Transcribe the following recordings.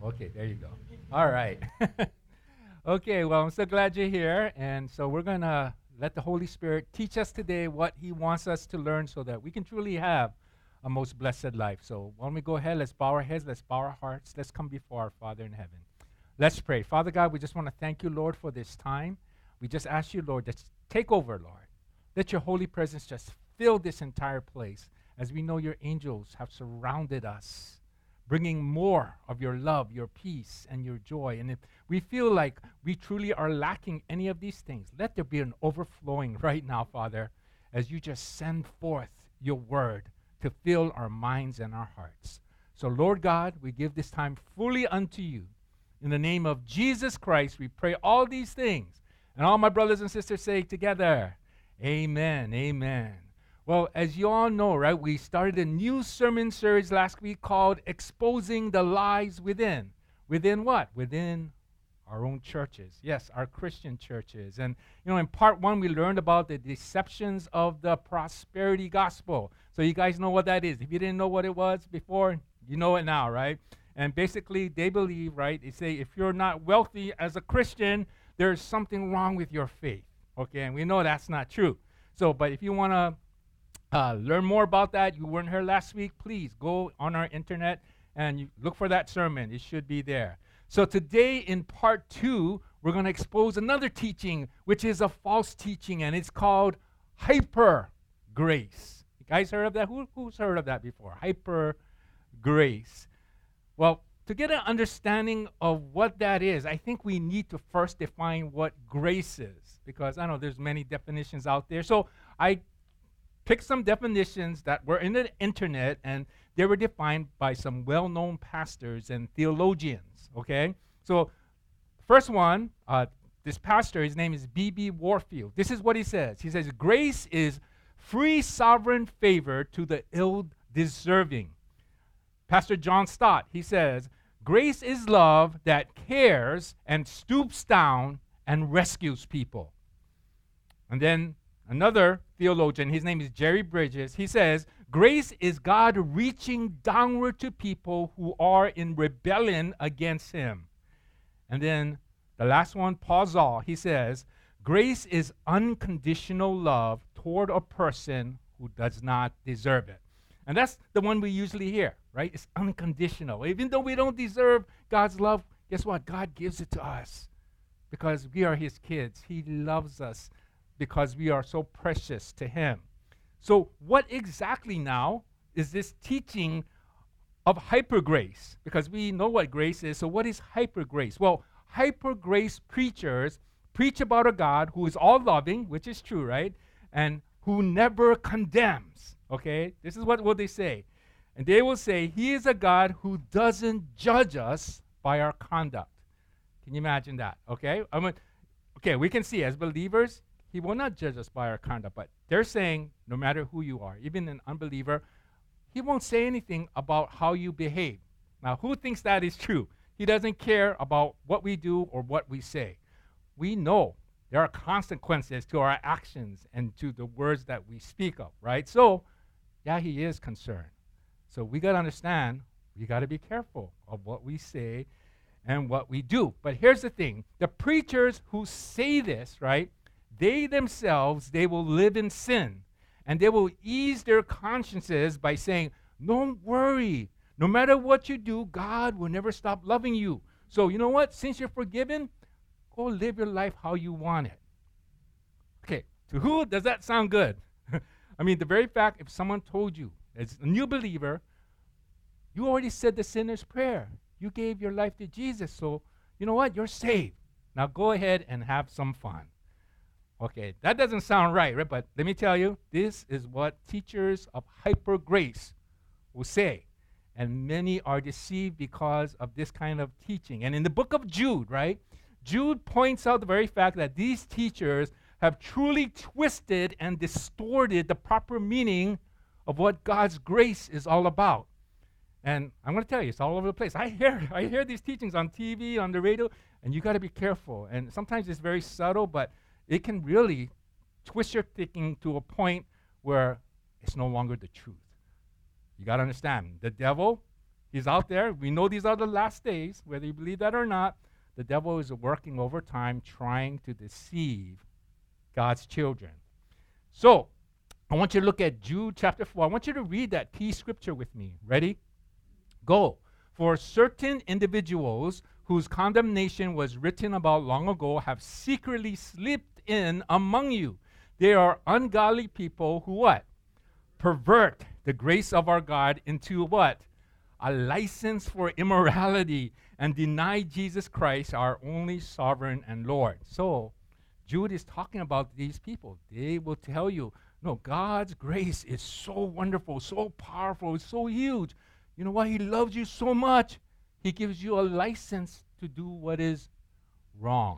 Okay, there you go. All right. Okay, well, I'm so glad you're here. And so we're going to let the Holy Spirit teach us today what He wants us to learn so that we can truly have a most blessed life. So why don't we go ahead? Let's bow our heads, let's bow our hearts, let's come before our Father in heaven. Let's pray. Father God, we just want to thank you, Lord, for this time. We just ask you, Lord, to take over, Lord. Let your holy presence just fill this entire place as we know your angels have surrounded us, bringing more of your love, your peace, and your joy. And if we feel like we truly are lacking any of these things, let there be an overflowing right now, Father, as you just send forth your word to fill our minds and our hearts. So, Lord God, we give this time fully unto you. In the name of Jesus Christ, we pray all these things. And all my brothers and sisters say together, amen, amen. Well, as you all know, right, we started a new sermon series last week called Exposing the Lies Within. Within what? Within our own churches. Yes, our Christian churches. And, in part one, we learned about the deceptions of the prosperity gospel. So you guys know what that is. If you didn't know what it was before, you know it now, right? And basically, they believe, right, they say if you're not wealthy as a Christian, there's something wrong with your faith. Okay, and we know that's not true. So, but if you want to learn more about that, you weren't here last week, please go on our internet and you look for that sermon. It should be there. So today in part 2, we're going to expose another teaching, which is a false teaching, and it's called hyper grace. You guys heard of that? Who's heard of that before? Hyper grace. Well, to get an understanding of what that is, I think we need to first define what grace is, because I know there's many definitions out there. So I picked some definitions that were in the internet, and they were defined by some well-known pastors and theologians, okay? So first one, this pastor, his name is B.B. Warfield. This is what he says. He says, grace is free sovereign favor to the ill-deserving. Pastor John Stott, he says, grace is love that cares and stoops down and rescues people. And then another theologian, his name is Jerry Bridges, he says, grace is God reaching downward to people who are in rebellion against him. And then the last one, Paul Zahl, he says, grace is unconditional love toward a person who does not deserve it. And that's the one we usually hear, right? It's unconditional. Even though we don't deserve God's love, guess what? God gives it to us because we are his kids. He loves us because we are so precious to him. So what exactly now is this teaching of hyper grace? Because we know what grace is, so what is hyper grace? Well, hyper grace preachers preach about a God who is all loving, which is true, right? And who never condemns, okay? This is what will they say. And they will say, he is a God who doesn't judge us by our conduct. Can you imagine that, okay? Okay, we can see as believers, he will not judge us by our conduct, but they're saying no matter who you are, even an unbeliever, he won't say anything about how you behave. Now, who thinks that is true? He doesn't care about what we do or what we say. We know there are consequences to our actions and to the words that we speak of, right? So, yeah, he is concerned. So we got to understand, we got to be careful of what we say and what we do. But here's the thing. The preachers who say this, right, they themselves, they will live in sin. And they will ease their consciences by saying, don't worry. No matter what you do, God will never stop loving you. So you know what? Since you're forgiven, go live your life how you want it. Okay, to who does that sound good? I mean, the very fact if someone told you, as a new believer, you already said the sinner's prayer. You gave your life to Jesus, so you know what? You're saved. Now go ahead and have some fun. Okay, that doesn't sound right? But let me tell you, this is what teachers of hyper grace will say. And many are deceived because of this kind of teaching. And in the book of Jude, right, Jude points out the very fact that these teachers have truly twisted and distorted the proper meaning of what God's grace is all about. And I'm going to tell you, it's all over the place. I hear these teachings on TV, on the radio, and you got to be careful. And sometimes it's very subtle, but it can really twist your thinking to a point where it's no longer the truth. You got to understand, the devil, He's out there. We know these are the last days, whether you believe that or not. The devil is working overtime trying to deceive God's children. So, I want you to look at Jude chapter 4. I want you to read that key scripture with me. Ready? Go. For certain individuals whose condemnation was written about long ago have secretly slipped in among you. They are ungodly people who what? Pervert the grace of our God into what? A license for immorality and deny Jesus Christ, our only sovereign and Lord. So, Jude is talking about these people. They will tell you, no, God's grace is so wonderful, so powerful, so huge. You know why? He loves you so much. He gives you a license to do what is wrong.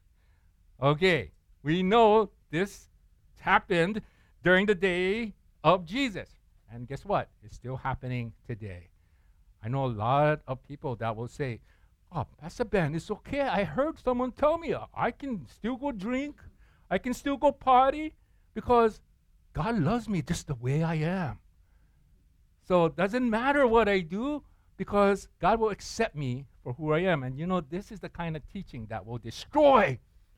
Okay, we know this happened during the day of Jesus. And guess what? It's still happening today. I know a lot of people that will say, oh, Pastor Ben, it's okay. I heard someone tell me I can still go drink. I can still go party because God loves me just the way I am. So it doesn't matter what I do because God will accept me for who I am. And you know, this is the kind of teaching that will destroy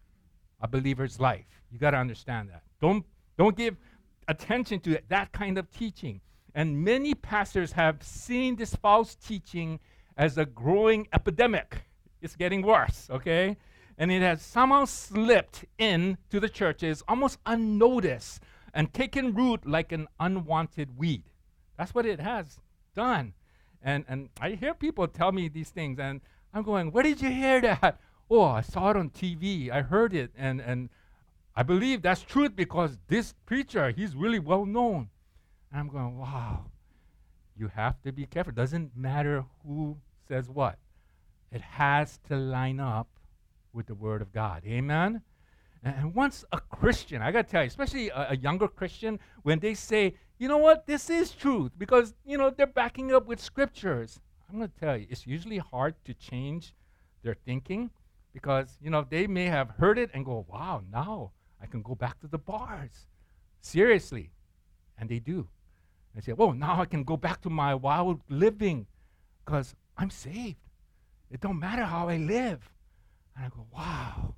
a believer's life. You got to understand that. Don't give attention to that kind of teaching. And many pastors have seen this false teaching as a growing epidemic. It's getting worse, okay? And it has somehow slipped into the churches almost unnoticed and taken root like an unwanted weed. That's what it has done. And I hear people tell me these things, and I'm going, where did you hear that? Oh, I saw it on TV. I heard it, and I believe that's truth because this preacher, he's really well known. And I'm going, wow, you have to be careful. It doesn't matter who says what. It has to line up with the Word of God. Amen? And once a Christian, I got to tell you, especially a younger Christian, when they say, you know what, this is truth, because, you know, they're backing up with scriptures. I'm going to tell you, it's usually hard to change their thinking because, you know, they may have heard it and go, wow, now I can go back to the bars. Seriously. And they do. They say, well, now I can go back to my wild living because I'm saved. It don't matter how I live. And I go, wow,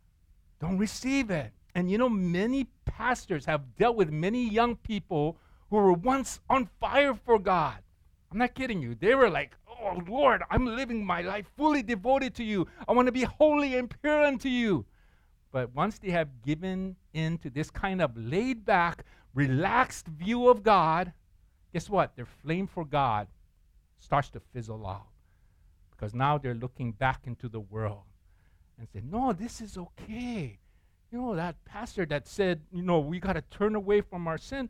don't receive it. And you know, many pastors have dealt with many young people who were once on fire for God. I'm not kidding you. They were like, oh, Lord, I'm living my life fully devoted to you. I want to be holy and pure unto you. But once they have given in to this kind of laid-back, relaxed view of God, guess what? Their flame for God starts to fizzle out because now they're looking back into the world and say, no, this is okay. You know, that pastor that said, you know, we got to turn away from our sin,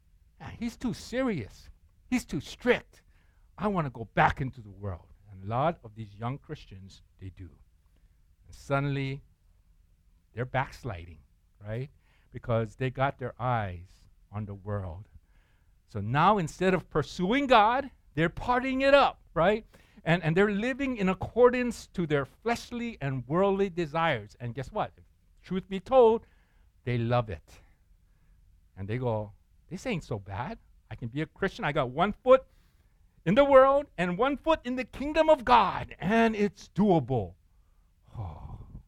he's too serious. He's too strict. I want to go back into the world. And a lot of these young Christians, they do. And suddenly, they're backsliding, right? Because they got their eyes on the world. So now instead of pursuing God, they're partying it up, right? And they're living in accordance to their fleshly and worldly desires. And guess what? If truth be told, they love it. And they go, this ain't so bad. I can be a Christian. I got 1 foot in the world and 1 foot in the kingdom of God. And it's doable. Oh.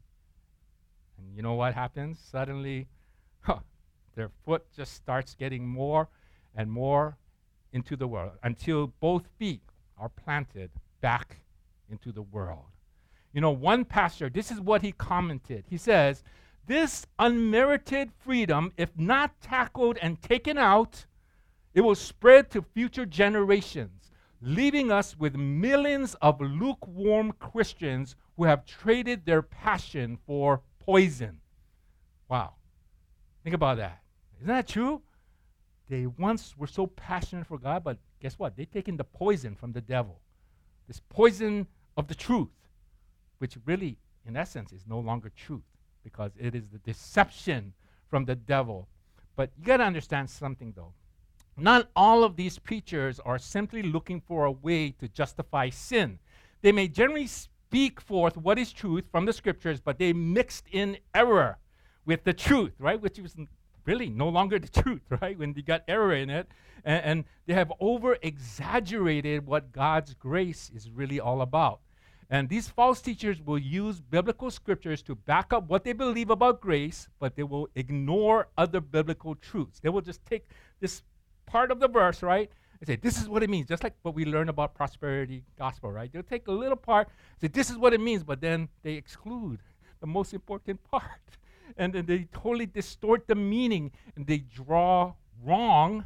And you know what happens? Suddenly, their foot just starts getting more and more into the world until both feet are planted back into the world. You know, one pastor, this is what he commented. He says, this unmerited freedom, if not tackled and taken out, it will spread to future generations, leaving us with millions of lukewarm Christians who have traded their passion for poison. Wow. Think about that. Isn't that true? They once were so passionate for God, but guess what? They've taken the poison from the devil. This poison of the truth, which really, in essence, is no longer truth because it is the deception from the devil. But you got to understand something, though. Not all of these preachers are simply looking for a way to justify sin. They may generally speak forth what is truth from the scriptures, but they mixed in error with the truth, right? Which is really no longer the truth, right? When they got error in it, and they have over-exaggerated what God's grace is really all about. And these false teachers will use biblical scriptures to back up what they believe about grace, but they will ignore other biblical truths. They will just take this part of the verse, right, and say, this is what it means, just like what we learn about prosperity gospel, right? They'll take a little part, say, this is what it means, but then they exclude the most important part. And then they totally distort the meaning, and they draw wrong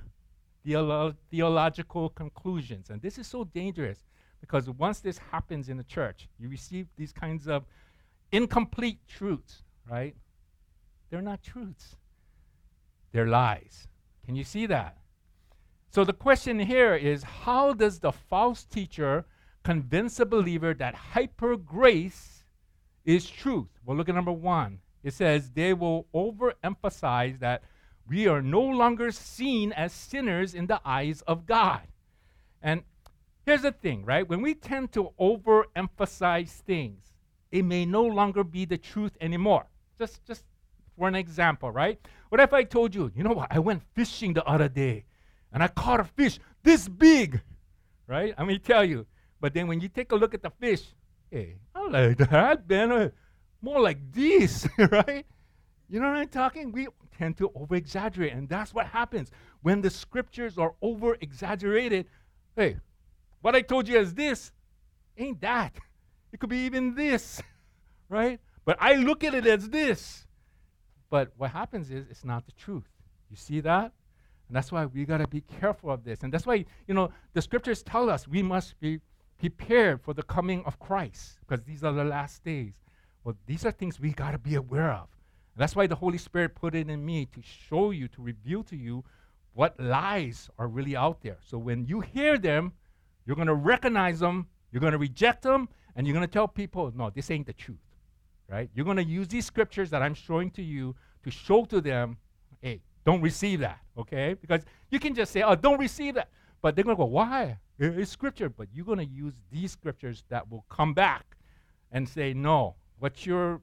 theological conclusions. And this is so dangerous, because once this happens in the church, you receive these kinds of incomplete truths, right? They're not truths. They're lies. Can you see that? So the question here is, how does the false teacher convince a believer that hyper grace is truth? Well, look at number 1. It says they will overemphasize that we are no longer seen as sinners in the eyes of God. And here's the thing, right? When we tend to overemphasize things, it may no longer be the truth anymore. Just for an example, right? What if I told you, you know what, I went fishing the other day, and I caught a fish this big, right? I mean, tell you. But then when you take a look at the fish, hey, I like that, Ben. More like this, right? You know what I'm talking? We tend to over-exaggerate, and that's what happens. When the scriptures are over-exaggerated, hey, what I told you as this ain't that. It could be even this, right? But I look at it as this. But what happens is it's not the truth. You see that? And that's why we got to be careful of this. And that's why, the scriptures tell us we must be prepared for the coming of Christ, because these are the last days. Well, these are things we got to be aware of. And that's why the Holy Spirit put it in me to show you, to reveal to you what lies are really out there. So when you hear them, you're going to recognize them, you're going to reject them, and you're going to tell people, no, this ain't the truth, right? You're going to use these scriptures that I'm showing to you to show to them, hey, don't receive that, okay? Because you can just say, oh, don't receive that. But they're going to go, why? It's scripture. But you're going to use these scriptures that will come back and say, no, what you're,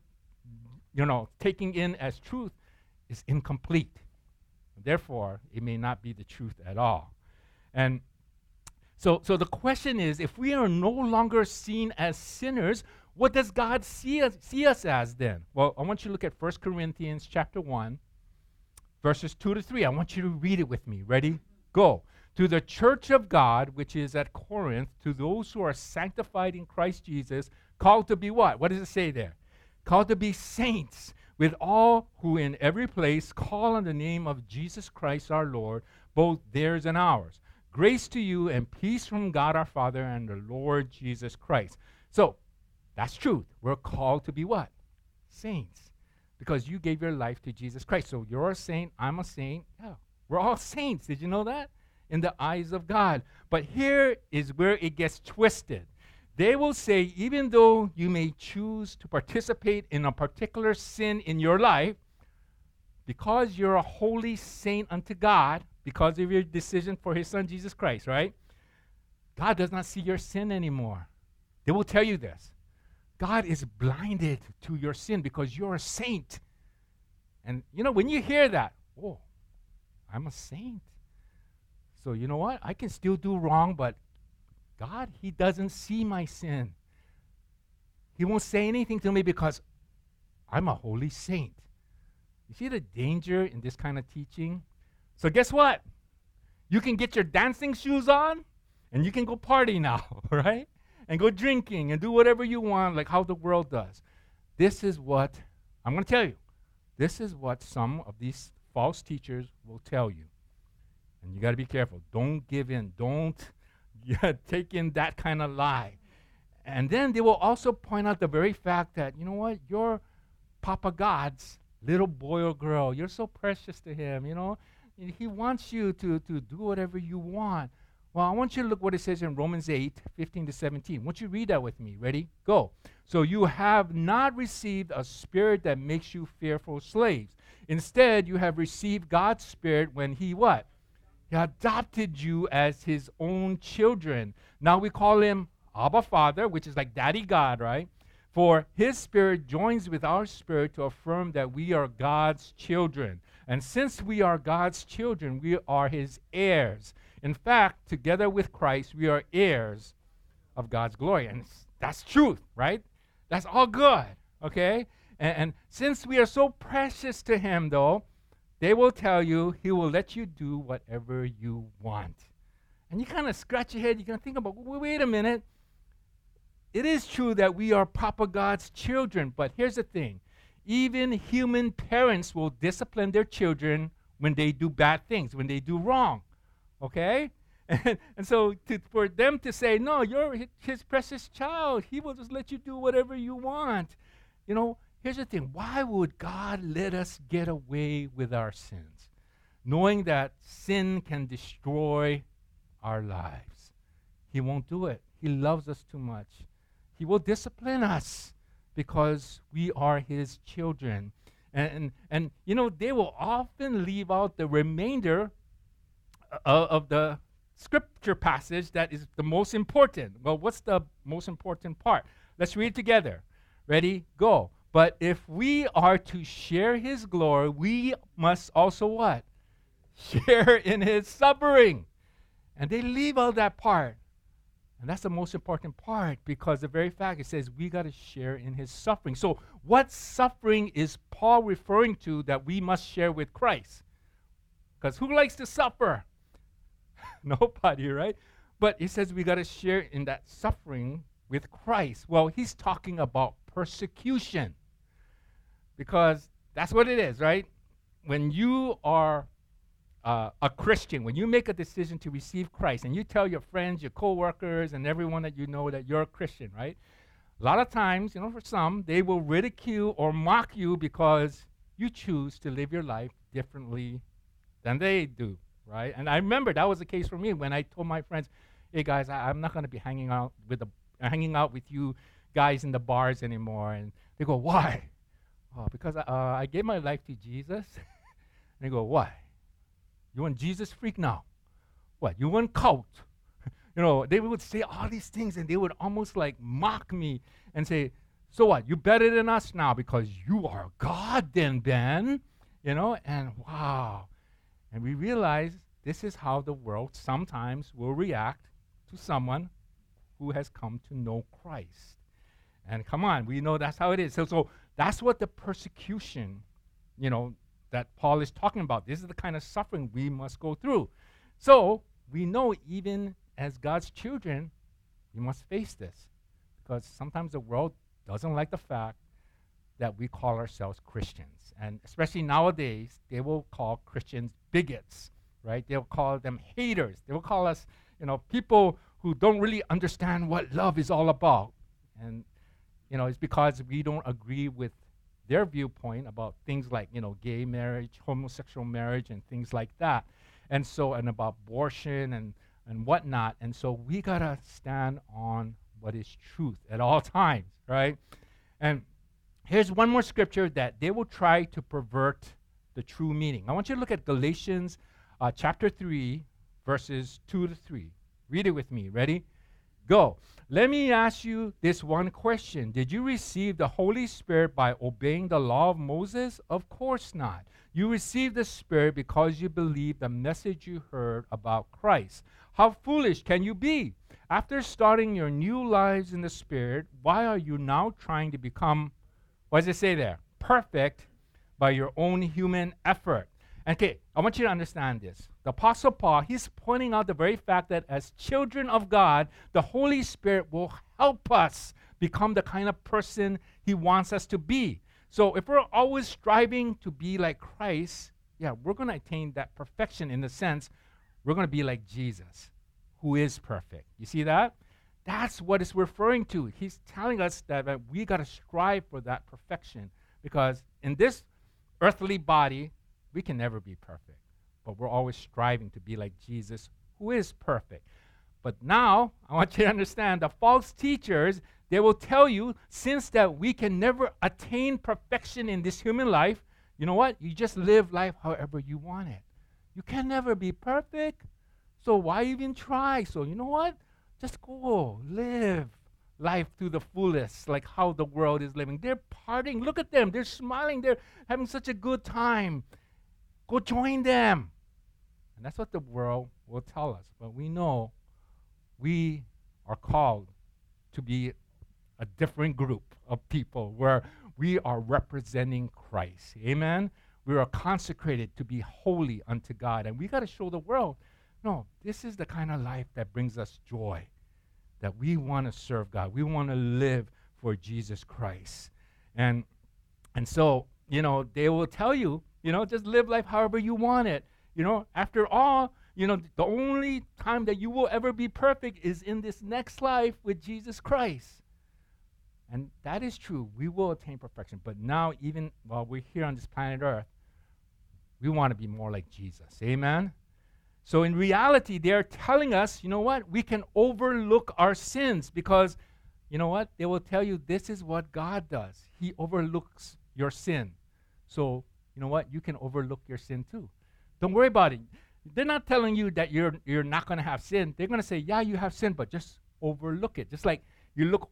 taking in as truth is incomplete. Therefore, it may not be the truth at all. And so the question is, if we are no longer seen as sinners, what does God see us as then? Well, I want you to look at 1 Corinthians chapter 1, verses 2 to 3. I want you to read it with me. Ready? Go. To the church of God, which is at Corinth, to those who are sanctified in Christ Jesus, called to be what? What does it say there? Called to be saints, with all who in every place call on the name of Jesus Christ our Lord, both theirs and ours. Grace to you and peace from God our Father and the Lord Jesus Christ. So, that's truth. We're called to be what? Saints. Because you gave your life to Jesus Christ. So you're a saint, I'm a saint. Yeah, we're all saints. Did you know that? In the eyes of God. But here is where it gets twisted. They will say, even though you may choose to participate in a particular sin in your life, because you're a holy saint unto God, because of your decision for his son Jesus Christ, right? God does not see your sin anymore. They will tell you this. God is blinded to your sin because you're a saint. And, when you hear that, oh, I'm a saint. So you know what? I can still do wrong, but God, he doesn't see my sin. He won't say anything to me because I'm a holy saint. You see the danger in this kind of teaching? So guess what? You can get your dancing shoes on and you can go party now, right? And go drinking and do whatever you want, like how the world does. This is what, I'm going to tell you, this is what some of these false teachers will tell you. And you got to be careful. Don't give in. Don't take in that kind of lie. And then they will also point out the very fact that, you know what, you're Papa God's little boy or girl. You're so precious to him, He wants you to do whatever you want. Well, I want you to look what it says in Romans 8, 15 to 17. Won't you read that with me? Ready? Go. So you have not received a spirit that makes you fearful slaves. Instead, you have received God's Spirit when he what? He adopted you as his own children. Now we call him Abba Father, which is like Daddy God, right? For his Spirit joins with our spirit to affirm that we are God's children. And since we are God's children, we are his heirs. In fact, together with Christ, we are heirs of God's glory. And that's truth, right? That's all good, okay? And since we are so precious to him, though, they will tell you he will let you do whatever you want. And you kind of scratch your head. You're going to think about, wait a minute. It is true that we are Papa God's children, but here's the thing. Even human parents will discipline their children when they do bad things, when they do wrong, okay? And so for them to say, no, you're his precious child, he will just let you do whatever you want. You know, here's the thing. Why would God let us get away with our sins, knowing that sin can destroy our lives? He won't do it. He loves us too much. He will discipline us because we are his children. And you know, they will often leave out the remainder of the scripture passage that is the most important. Well, what's the most important part? Let's read it together. Ready? Go. But if we are to share his glory, we must also what? Share in his suffering. And they leave out that part. And that's the most important part, because the very fact it says we got to share in his suffering. So what suffering is Paul referring to that we must share with Christ? Because who likes to suffer? Nobody, right? But he says we got to share in that suffering with Christ. Well, he's talking about persecution, because that's what it is, right? When you are a Christian, when you make a decision to receive Christ and you tell your friends, your co-workers, and everyone that you know that you're a Christian, right? A lot of times, you know, for some, they will ridicule or mock you because you choose to live your life differently than they do, right? And I remember that was the case for me when I told my friends, hey guys, I'm not going to be hanging out with you guys in the bars anymore. And they go, why? Oh, because I gave my life to Jesus. And they go, why? You want Jesus freak now? What? You want cult? You know, they would say all these things and they would almost like mock me and say, so what? You better than us now because you are God then, Ben. You know, and wow. And we realize this is how the world sometimes will react to someone who has come to know Christ. And come on, we know that's how it is. So that's what the persecution, you know, that Paul is talking about. This is the kind of suffering we must go through. So we know even as God's children, we must face this, because sometimes the world doesn't like the fact that we call ourselves Christians. And especially nowadays, they will call Christians bigots, right? They'll call them haters. They will call us, you know, people who don't really understand what love is all about. And, you know, it's because we don't agree with their viewpoint about things like, you know, gay marriage, homosexual marriage, and things like that. And so, and about abortion and whatnot. And so we got to stand on what is truth at all times, right? And here's one more scripture that they will try to pervert the true meaning. I want you to look at Galatians chapter 3, verses 2 to 3. Read it with me. Ready? Go. Let me ask you this one question. Did you receive the Holy Spirit by obeying the law of Moses? Of course not. You received the Spirit because you believed the message you heard about Christ. How foolish can you be? After starting your new lives in the Spirit, why are you now trying to become, what does it say there? Perfect by your own human effort. Okay, I want you to understand this. The Apostle Paul, he's pointing out the very fact that as children of God, the Holy Spirit will help us become the kind of person he wants us to be. So if we're always striving to be like Christ, yeah, we're going to attain that perfection in the sense we're going to be like Jesus, who is perfect. You see that? That's what it's referring to. He's telling us that we got to strive for that perfection, because in this earthly body, we can never be perfect, but we're always striving to be like Jesus, who is perfect. But now, I want you to understand, the false teachers, they will tell you, since that we can never attain perfection in this human life, you know what? You just live life however you want it. You can never be perfect, so why even try? So you know what? Just go live life to the fullest, like how the world is living. They're partying. Look at them. They're smiling. They're having such a good time. Go join them. And that's what the world will tell us. But we know we are called to be a different group of people where we are representing Christ. Amen? We are consecrated to be holy unto God. And we got to show the world, no, this is the kind of life that brings us joy, that we want to serve God. We want to live for Jesus Christ. And so, they will tell you, just live life however you want it. After all, the only time that you will ever be perfect is in this next life with Jesus Christ. And that is true. We will attain perfection. But now, even while we're here on this planet Earth, we want to be more like Jesus. Amen? So in reality, they're telling us, we can overlook our sins because, they will tell you this is what God does. He overlooks your sin. So, you can overlook your sin too. Don't worry about it. They're not telling you that you're not going to have sin. They're going to say, yeah, you have sin, but just overlook it. Just like you look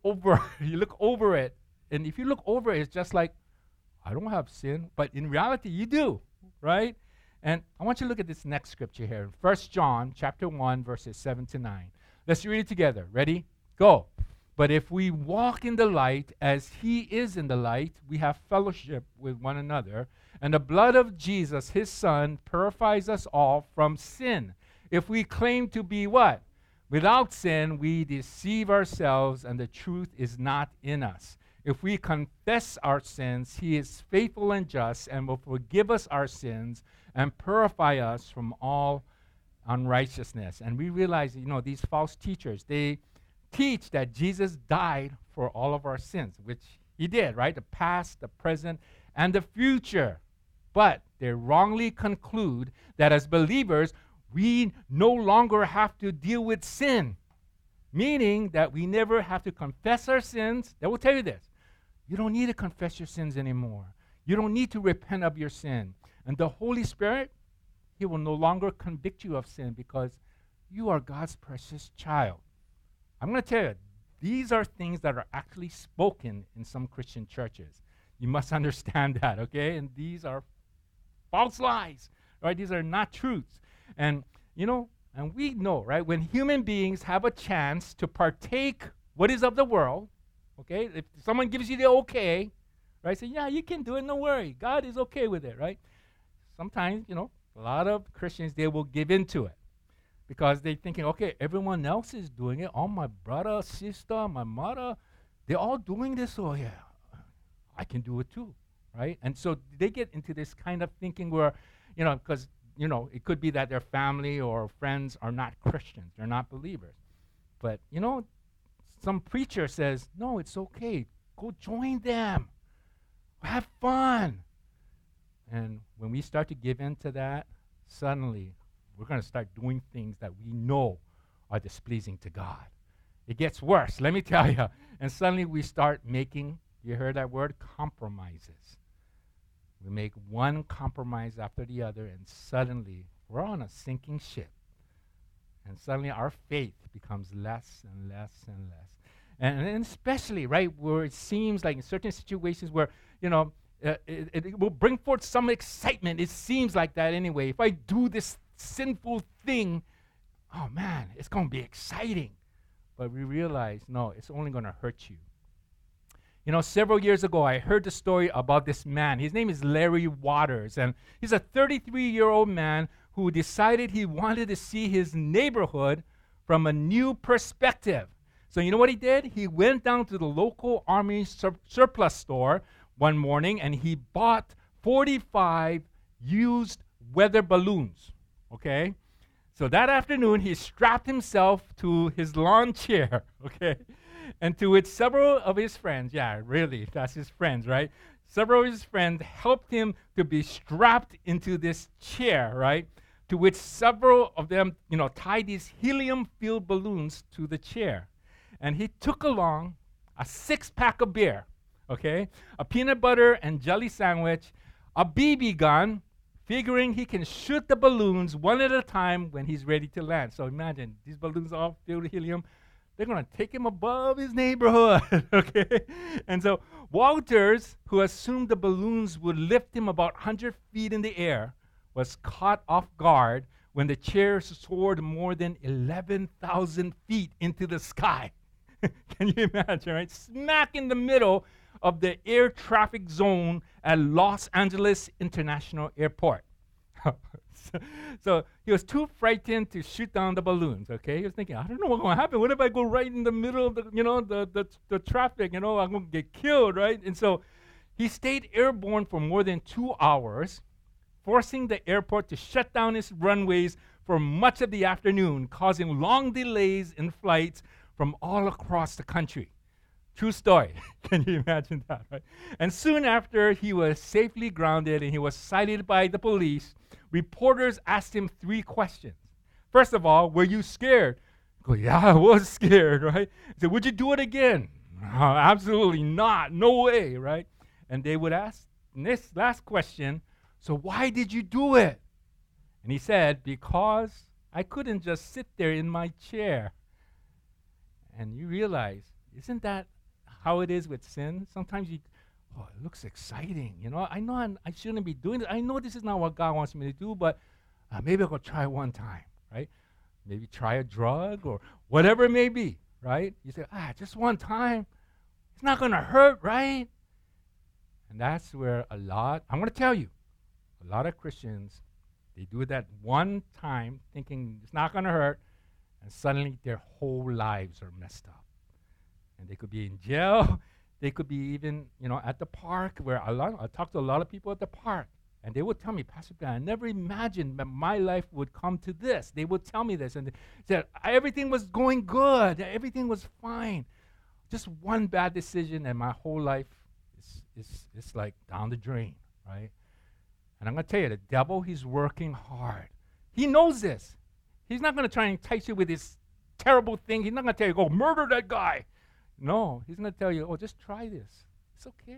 over it. And if you look over it, it's just like, I don't have sin. But in reality, you do, right? And I want you to look at this next scripture here. 1 John chapter 1, verses 7 to 9. Let's read it together. Ready? Go. But if we walk in the light as he is in the light, we have fellowship with one another. And the blood of Jesus, his son, purifies us all from sin. If we claim to be what? Without sin, we deceive ourselves and the truth is not in us. If we confess our sins, he is faithful and just and will forgive us our sins and purify us from all unrighteousness. And we realize, these false teachers, they teach that Jesus died for all of our sins, which he did, right? The past, the present, and the future. But they wrongly conclude that as believers, we no longer have to deal with sin, meaning that we never have to confess our sins. They will tell you this. You don't need to confess your sins anymore. You don't need to repent of your sin. And the Holy Spirit, he will no longer convict you of sin because you are God's precious child. I'm going to tell you, these are things that are actually spoken in some Christian churches. You must understand that, okay? And these are false lies, right? These are not truths. And, and we know, right, when human beings have a chance to partake what is of the world, okay, if someone gives you the okay, right, say, yeah, you can do it, no worry. God is okay with it, right? Sometimes, a lot of Christians, they will give in to it because they're thinking, okay, everyone else is doing it. All my brother, sister, my mother, they're all doing this, so yeah, I can do it too, right? And so they get into this kind of thinking where, because, it could be that their family or friends are not Christians. They're not believers. But, some preacher says, no, it's okay. Go join them. Have fun. And when we start to give in to that, suddenly we're going to start doing things that we know are displeasing to God. It gets worse, let me tell you. And suddenly we start making, you heard that word, compromises. We make one compromise after the other, and suddenly we're on a sinking ship. And suddenly our faith becomes less and less and less. And especially, right, where it seems like in certain situations where, it will bring forth some excitement. It seems like that anyway. If I do this sinful thing, oh man, it's going to be exciting. But we realize, no, it's only going to hurt you. Several years ago, I heard the story about this man. His name is Larry Waters, and he's a 33-year-old man who decided he wanted to see his neighborhood from a new perspective. So you know what he did? He went down to the local Army surplus store one morning, and he bought 45 used weather balloons, okay? So that afternoon, he strapped himself to his lawn chair, okay? And to which several of his friends, yeah, really, that's his friends, right? Several of his friends helped him to be strapped into this chair, right? To which several of them, tied these helium-filled balloons to the chair. And he took along a 6-pack of beer, okay? A peanut butter and jelly sandwich, a BB gun, figuring he can shoot the balloons one at a time when he's ready to land. So imagine, these balloons all filled with helium. They're going to take him above his neighborhood, okay? And so Walters, who assumed the balloons would lift him about 100 feet in the air, was caught off guard when the chair soared more than 11,000 feet into the sky. Can you imagine, right? Smack in the middle of the air traffic zone at Los Angeles International Airport. So he was too frightened to shoot down the balloons, okay? He was thinking, I don't know what's going to happen. What if I go right in the middle of the traffic? I'm going to get killed, right? And so he stayed airborne for more than 2 hours, forcing the airport to shut down its runways for much of the afternoon, causing long delays in flights from all across the country. True story. Can you imagine that, right? And soon after he was safely grounded and he was cited by the police, reporters asked him 3 questions. First of all, were you scared? Go, yeah, I was scared, right? He said, would you do it again? Absolutely not. No way, right? And they would ask this last question, so why did you do it? And he said, because I couldn't just sit there in my chair. And you realize, isn't that how it is with sin? Sometimes it looks exciting. I know I shouldn't be doing it. I know this is not what God wants me to do, but maybe I'll go try it one time, right? Maybe try a drug or whatever it may be, right? You say, just one time. It's not going to hurt, right? And that's where I'm going to tell you, a lot of Christians, they do that one time thinking it's not going to hurt, and suddenly their whole lives are messed up. And they could be in jail. They could be even, at the park where I talk to a lot of people at the park. And they would tell me, Pastor Ben, I never imagined that my life would come to this. They would tell me this. And they said, everything was going good. Everything was fine. Just one bad decision and my whole life is like down the drain, right? And I'm going to tell you, the devil, he's working hard. He knows this. He's not going to try and entice you with this terrible thing. He's not going to tell you, go murder that guy. No, he's going to tell you, just try this. It's okay.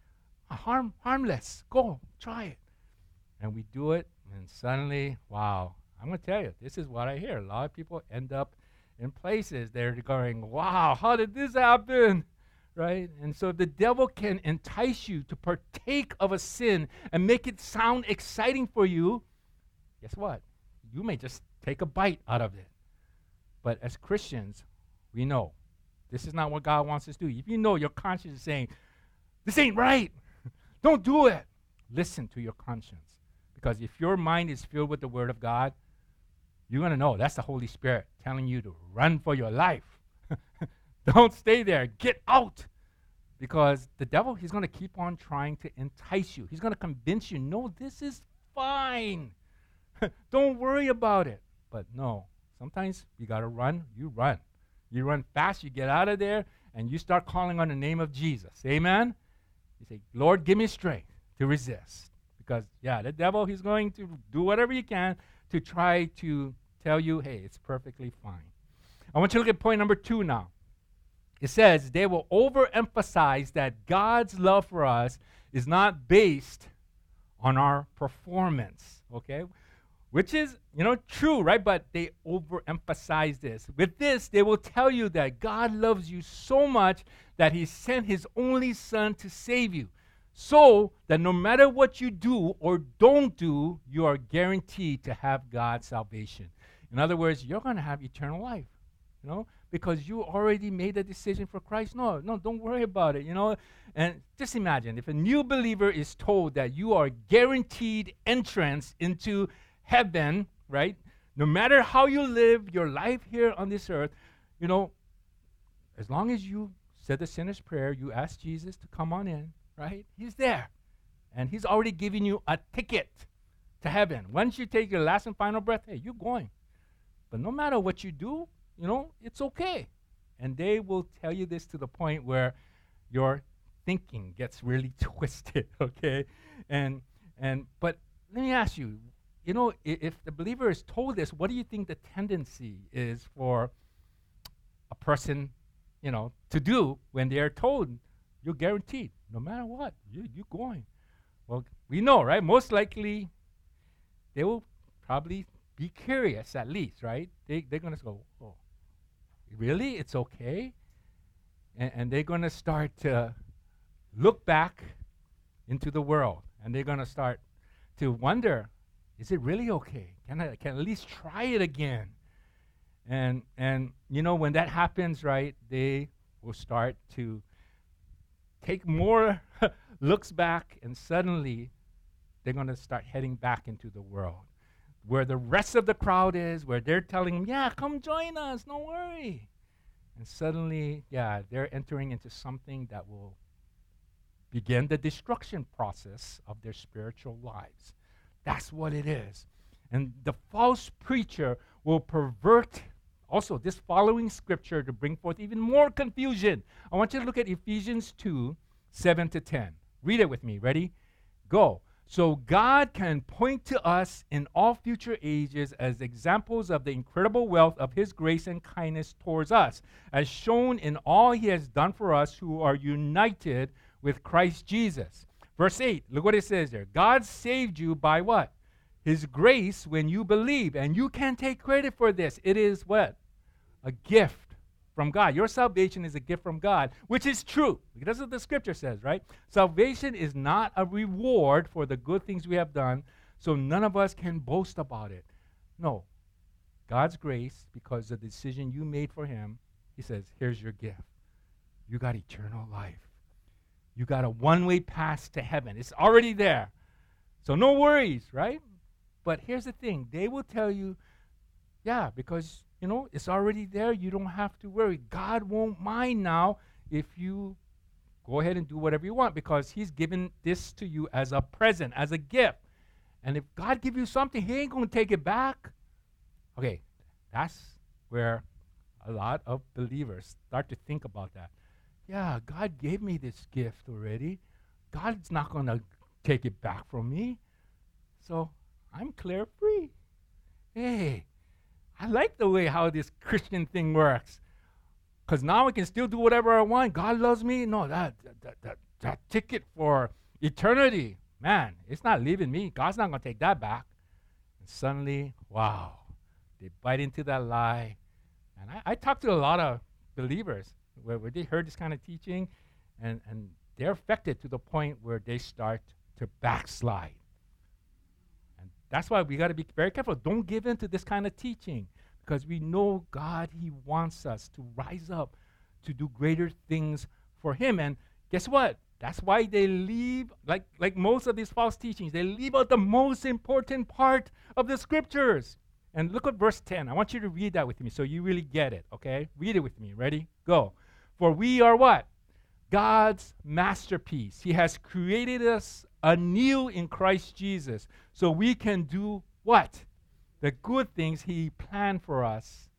Harmless. Go, try it. And we do it, and suddenly, wow. I'm going to tell you, this is what I hear. A lot of people end up in places they're going, wow, how did this happen? Right? And so if the devil can entice you to partake of a sin and make it sound exciting for you, guess what? You may just take a bite out of it. But as Christians, we know this is not what God wants us to do. If you know your conscience is saying, this ain't right, don't do it, listen to your conscience. Because if your mind is filled with the Word of God, you're going to know that's the Holy Spirit telling you to run for your life. Don't stay there. Get out. Because the devil, he's going to keep on trying to entice you. He's going to convince you, no, this is fine. Don't worry about it. But no, sometimes you got to run. You run. You run fast. You get out of there, and you start calling on the name of Jesus. Amen? You say, Lord, give me strength to resist. Because, the devil, he's going to do whatever he can to try to tell you, hey, it's perfectly fine. I want you to look at point number 2 now. It says they will overemphasize that God's love for us is not based on our performance, okay? Which is, true, right? But they overemphasize this. With this, they will tell you that God loves you so much that he sent his only son to save you. So that no matter what you do or don't do, you are guaranteed to have God's salvation. In other words, you're going to have eternal life, because you already made a decision for Christ. No, don't worry about it, And just imagine if a new believer is told that you are guaranteed entrance into heaven, right? No matter how you live your life here on this earth, as long as you said the sinner's prayer, you ask Jesus to come on in, right? He's there. And he's already given you a ticket to heaven. Once you take your last and final breath, hey, you're going. But no matter what you do, it's okay. And they will tell you this to the point where your thinking gets really twisted, okay? But let me ask you, if the believer is told this, what do you think the tendency is for a person, to do when they are told you're guaranteed, no matter what, you're going? Well, we know, right? Most likely, they will probably be curious at least, right? They're going to go, oh, really? It's okay? And they're going to start to look back into the world. And they're going to start to wonder, Is it really okay? Can I at least try it again? And when that happens, right, they will start to take more looks back, and suddenly they're going to start heading back into the world where the rest of the crowd is, where they're telling them, yeah, come join us, don't worry. And suddenly, yeah, they're entering into something that will begin the destruction process of their spiritual lives. That's what it is. And the false preacher will pervert also this following scripture to bring forth even more confusion. I want you to look at Ephesians 2, 7-10. Read it with me. Ready? Go. So God can point to us in all future ages as examples of the incredible wealth of his grace and kindness towards us, as shown in all he has done for us who are united with Christ Jesus. Verse 8, look what it says there. God saved you by what? His grace when you believe. And you can't take credit for this. It is what? A gift from God. Your salvation is a gift from God, which is true. That's what the scripture says, right? Salvation is not a reward for the good things we have done, so none of us can boast about it. No. God's grace, because of the decision you made for him, he says, here's your gift. You got eternal life. You got a one-way pass to heaven. It's already there. So no worries, right? But here's the thing. They will tell you, yeah, because, it's already there. You don't have to worry. God won't mind now if you go ahead and do whatever you want, because he's given this to you as a present, as a gift. And if God give you something, he ain't going to take it back. Okay, that's where a lot of believers start to think about that. Yeah, God gave me this gift already. God's not going to take it back from me. So I'm carefree. Hey, I like the way how this Christian thing works. Because now I can still do whatever I want. God loves me. No, that ticket for eternity, man, it's not leaving me. God's not going to take that back. And suddenly, wow, they bite into that lie. And I talk to a lot of believers where they heard this kind of teaching, and they're affected to the point where they start to backslide. And that's why we got to be very careful. Don't give in to this kind of teaching, because we know God, he wants us to rise up to do greater things for him. And guess what? That's why they leave, like most of these false teachings, they leave out the most important part of the scriptures. And look at verse 10. I want you to read that with me so you really get it, okay? Read it with me. Ready? Go. For we are what? God's masterpiece. He has created us anew in Christ Jesus so we can do what? The good things he planned for us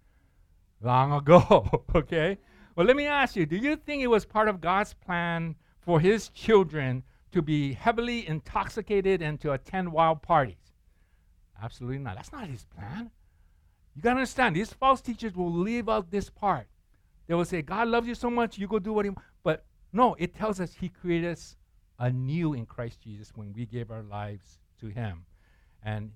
long ago, okay? Well, let me ask you, do you think it was part of God's plan for his children to be heavily intoxicated and to attend wild parties? Absolutely not. That's not his plan. You got to understand, these false teachers will leave out this part. They will say, God loves you so much, you go do what he wants. But no, it tells us he created us anew in Christ Jesus when we gave our lives to him. And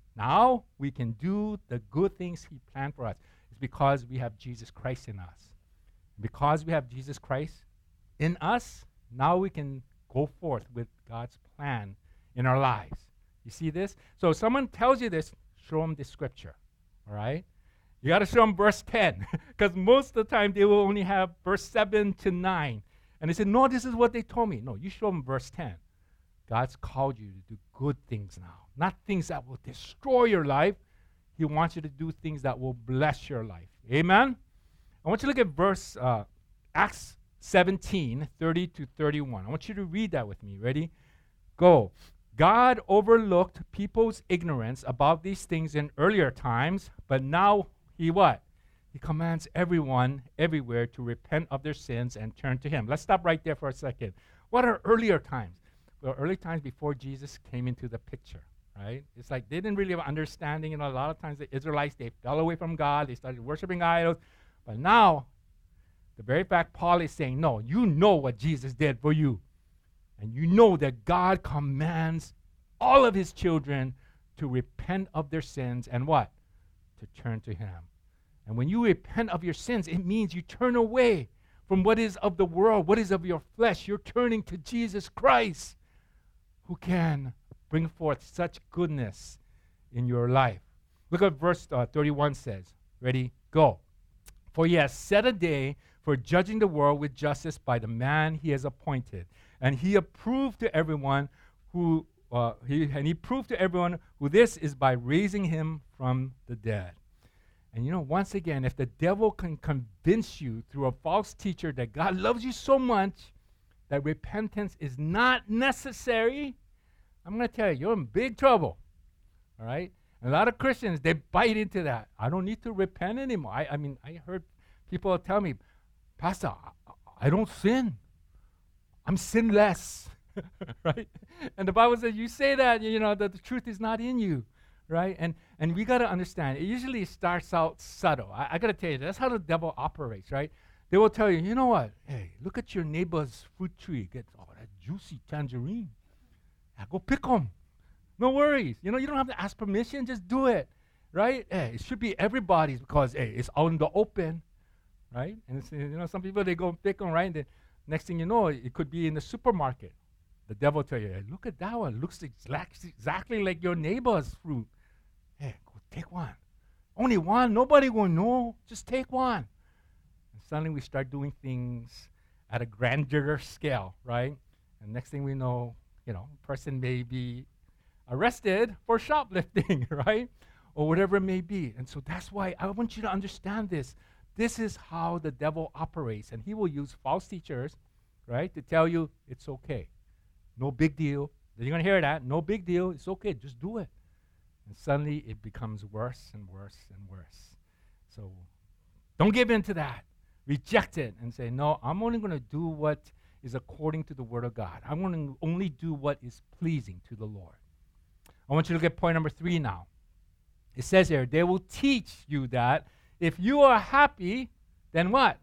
now we can do the good things he planned for us. It's because we have Jesus Christ in us. Because we have Jesus Christ in us, now we can go forth with God's plan in our lives. You see this? So if someone tells you this, show them the scripture, all right? You got to show them verse 10, because most of the time they will only have verse 7 to 9. And they say, no, this is what they told me. No, you show them verse 10. God's called you to do good things now, not things that will destroy your life. He wants you to do things that will bless your life. Amen? I want you to look at verse Acts 17, 30 to 31. I want you to read that with me. Ready? Go. God overlooked people's ignorance about these things in earlier times, but now he what? He commands everyone everywhere to repent of their sins and turn to him. Let's stop right there for a second. What are earlier times? Well, early times before Jesus came into the picture, right? It's like they didn't really have understanding. A lot of times the Israelites, they fell away from God. They started worshiping idols. But now, the very fact Paul is saying, no, you know what Jesus did for you. And you know that God commands all of his children to repent of their sins and what? To turn to him. And when you repent of your sins, it means you turn away from what is of the world, what is of your flesh. You're turning to Jesus Christ, who can bring forth such goodness in your life. Look at verse 31 says. Ready? Go. For he has set a day for judging the world with justice by the man he has appointed. And he approved to everyone who he proved to everyone who this is by raising him from the dead. And once again, if the devil can convince you through a false teacher that God loves you so much that repentance is not necessary, I'm going to tell you, you're in big trouble. All right? And a lot of Christians, they bite into that. I don't need to repent anymore. I heard people tell me, Pastor, I don't sin. I'm sinless. Right? And the Bible says you say that, that the truth is not in you. Right? And we got to understand, it usually starts out subtle. I got to tell you, that's how the devil operates, right? They will tell you, you know what? Hey, look at your neighbor's fruit tree. Get that juicy tangerine. Go pick them. No worries. You don't have to ask permission. Just do it, right? Hey, it should be everybody's because, hey, it's out in the open, right? And it's, some people, they go and pick them, right? And the next thing you know, it could be in the supermarket. The devil will tell you, hey, look at that one. Looks exactly like your neighbor's fruit. Hey, go take one. Only one. Nobody will know. Just take one. And suddenly we start doing things at a grander scale, right? And next thing we know, a person may be arrested for shoplifting, right? Or whatever it may be. And so that's why I want you to understand this. This is how the devil operates. And he will use false teachers, right, to tell you it's okay. No big deal. You're going to hear that. No big deal. It's okay. Just do it. And suddenly it becomes worse and worse and worse. So don't give in to that. Reject it and say, no, I'm only going to do what is according to the Word of God. I'm going to only do what is pleasing to the Lord. I want you to look at point number 3 now. It says here, they will teach you that if you are happy, then what?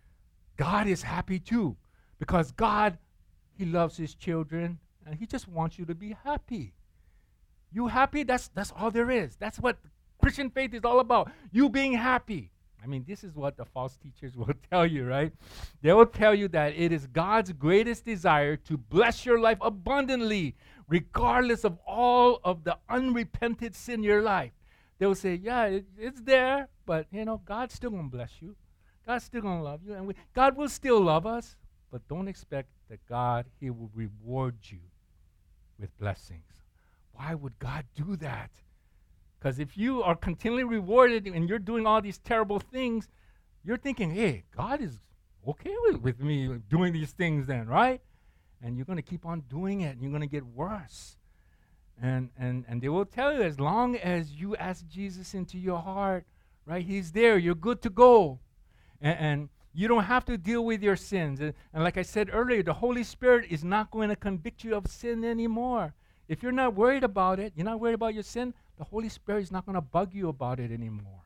God is happy too. Because God, He loves His children, and He just wants you to be happy. You happy? That's all there is. That's what Christian faith is all about. You being happy. This is what the false teachers will tell you, right? They will tell you that it is God's greatest desire to bless your life abundantly, regardless of all of the unrepented sin in your life. They will say, yeah, it's there, but, God's still going to bless you. God's still going to love you. And God will still love us, but don't expect that God, He will reward you with blessings. Why would God do that? Because if you are continually rewarded and you're doing all these terrible things, you're thinking, hey, God is okay with me doing these things then, right? And you're going to keep on doing it, and you're going to get worse. And they will tell you, as long as you ask Jesus into your heart, right, He's there. You're good to go. And you don't have to deal with your sins. And like I said earlier, the Holy Spirit is not going to convict you of sin anymore. If you're not worried about it, you're not worried about your sin, the Holy Spirit is not going to bug you about it anymore.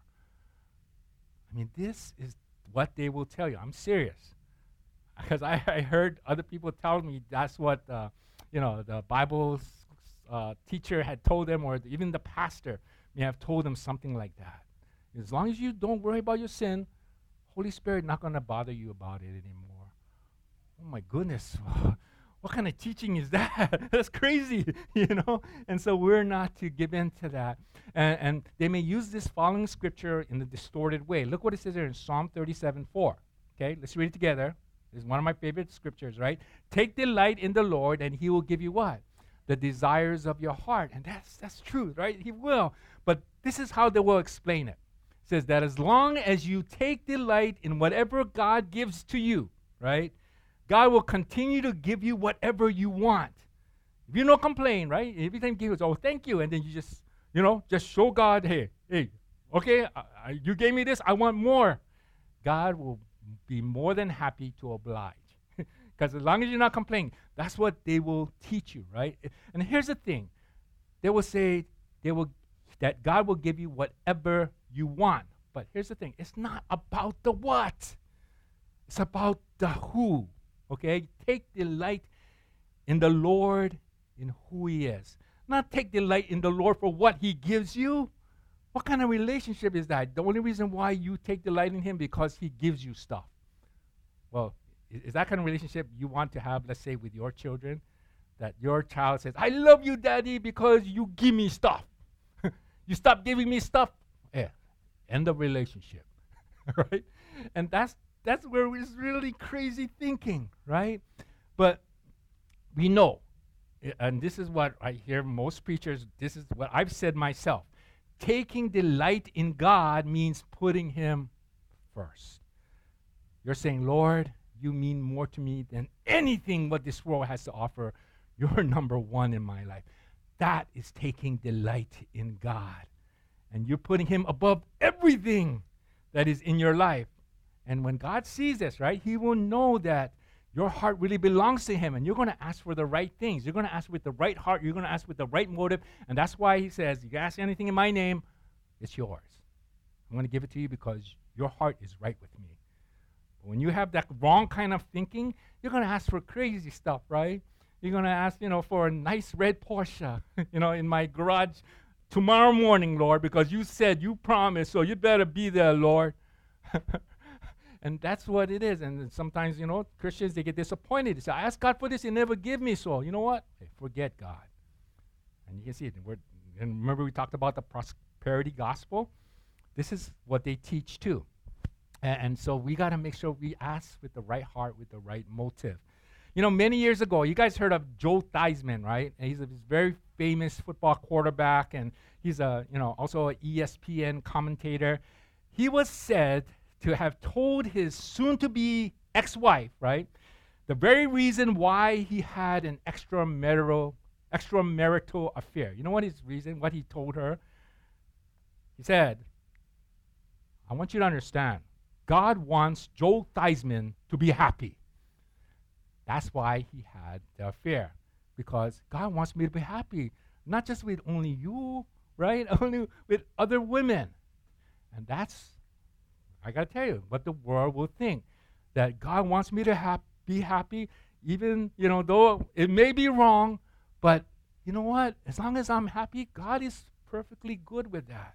This is what they will tell you. I'm serious. Because I heard other people tell me that's what, the Bible's teacher had told them, or even the pastor may have told them something like that. As long as you don't worry about your sin, Holy Spirit not going to bother you about it anymore. Oh my goodness. What kind of teaching is that? That's crazy, And so we're not to give in to that. And they may use this following scripture in a distorted way. Look what it says here in Psalm 37:4. Okay, let's read it together. This is one of my favorite scriptures, right? Take delight in the Lord, and He will give you what? The desires of your heart. And that's true, right? He will. But this is how they will explain it. It says that as long as you take delight in whatever God gives to you, right? God will continue to give you whatever you want. If you don't complain, right? Every time He goes, oh, thank you. And then you just show God, hey, okay, you gave me this, I want more. God will be more than happy to oblige. Because as long as you're not complaining, that's what they will teach you, right? And here's the thing. They will say that God will give you whatever you want. But here's the thing. It's not about the what. It's about the who. Okay? Take delight in the Lord, in who He is. Not take delight in the Lord for what He gives you. What kind of relationship is that? The only reason why you take delight in Him because He gives you stuff. Well, is that kind of relationship you want to have, let's say, with your children? That your child says, I love you, Daddy, because you give me stuff. You stop giving me stuff. Yeah, end of relationship, right? And that's where it's really crazy thinking, right? But we know, and this is what I hear most preachers, this is what I've said myself. Taking delight in God means putting him first. You're saying, Lord, you mean more to me than anything what this world has to offer. You're number one in my life. That is taking delight in God. And you're putting him above everything that is in your life. And when God sees this, right, he will know that your heart really belongs to him, and you're going to ask for the right things. You're going to ask with the right heart. You're going to ask with the right motive. And that's why he says, you ask anything in my name, it's yours. I'm going to give it to you because your heart is right with me. But when you have that wrong kind of thinking, you're going to ask for crazy stuff, right? You're going to ask, for a nice red Porsche, in my garage tomorrow morning, Lord, because you said, you promised, so you better be there, Lord. And that's what it is. And sometimes, Christians, they get disappointed. They say, I asked God for this, he never give me, so you know what? Hey, forget God. And you can see it. And remember we talked about the prosperity gospel? This is what they teach too. And so we got to make sure we ask with the right heart, with the right motive. Many years ago, you guys heard of Joe Theismann, right? And he's a very famous football quarterback, and he's also an ESPN commentator. He was said to have told his soon-to-be ex-wife, right, the very reason why he had an extramarital affair. You know what his reason, what he told her? He said, I want you to understand, God wants Joe Theismann to be happy. That's why he had the affair, because God wants me to be happy, not just with only you, right, only with other women. And that's, I got to tell you, what the world will think, that God wants me to be happy, even, though it may be wrong, but you know what? As long as I'm happy, God is perfectly good with that.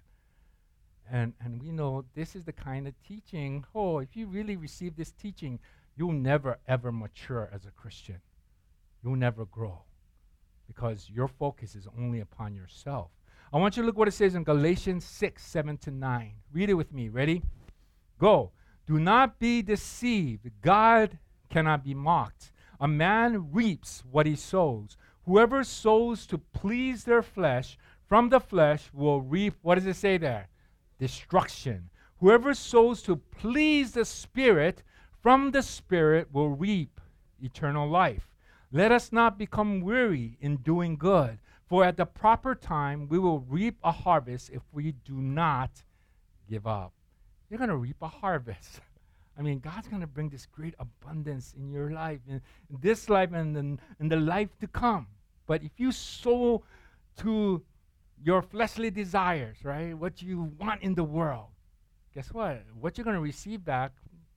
And we know this is the kind of teaching, if you really receive this teaching, you'll never, ever mature as a Christian. You'll never grow because your focus is only upon yourself. I want you to look what it says in Galatians 6:7-9. Read it with me. Ready? Go. Do not be deceived. God cannot be mocked. A man reaps what he sows. Whoever sows to please their flesh, from the flesh will reap, what does it say there? Destruction. Whoever sows to please the Spirit, from the Spirit will reap eternal life. Let us not become weary in doing good, for at the proper time we will reap a harvest if we do not give up. You're going to reap a harvest. I mean, God's going to bring this great abundance in your life, in this life and in the life to come. But if you sow to your fleshly desires, right, what you want in the world, guess what? What you're going to receive back,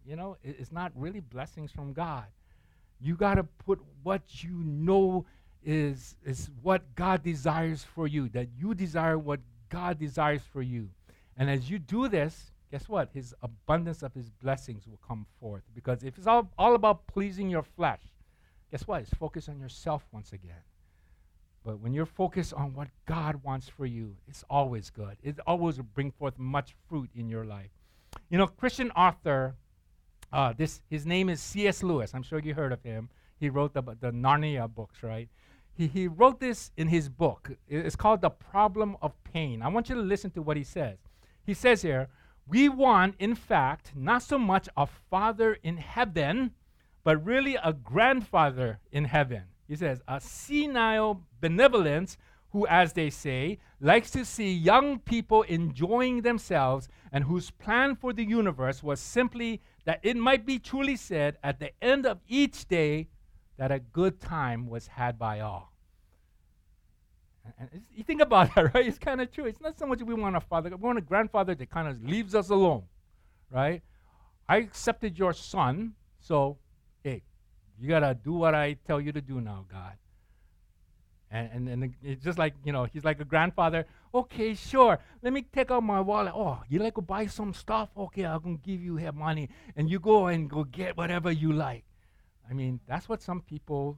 is not really blessings from God. You got to put what you know is what God desires for you, that you desire what God desires for you. And as you do this, guess what? His abundance of his blessings will come forth. Because if it's all about pleasing your flesh, guess what? It's focused on yourself once again. But when you're focused on what God wants for you, it's always good. It always will bring forth much fruit in your life. Christian author, his name is C.S. Lewis. I'm sure you heard of him. He wrote the Narnia books, right? He wrote this in his book. It's called The Problem of Pain. I want you to listen to what he says. He says here, we want, in fact, not so much a father in heaven, but really a grandfather in heaven. He says, a senile benevolence who, as they say, likes to see young people enjoying themselves and whose plan for the universe was simply that it might be truly said at the end of each day that a good time was had by all. And you think about that, right? It's kind of true. It's not so much we want a father. We want a grandfather that kind of leaves us alone, right? I accepted your son, so, hey, you got to do what I tell you to do now, God. And it's just like, he's like a grandfather. Okay, sure. Let me take out my wallet. Oh, you like to buy some stuff? Okay, I'm going to give you here money. And you go and go get whatever you like. I mean, that's what some people